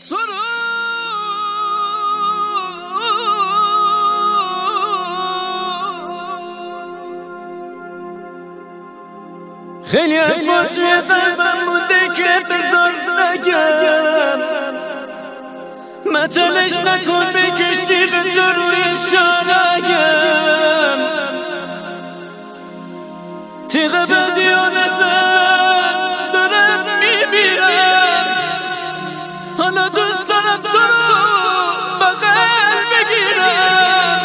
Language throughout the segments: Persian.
خیلی حرفا توی قلبم بوده که بذار نگم، متلش نکن بکشتی به تو روی شانگم، تیغ بدی و نزد دارم میمیرم، حالا دوست دارم تو رو بغل بگیرم،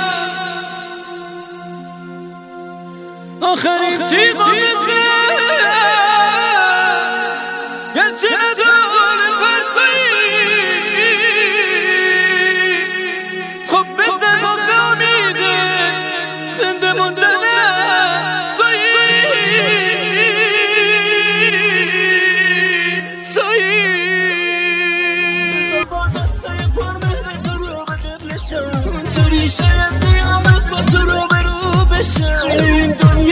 آخرین تیغ و گرچه نداره پرتایی، خب بزن آخه امیده زنده موندنه تویی. بزن با دستای پر مهر تو رو به قبلشم، اینطوری شاید قیامت با تو رو برو بشم، این دنیا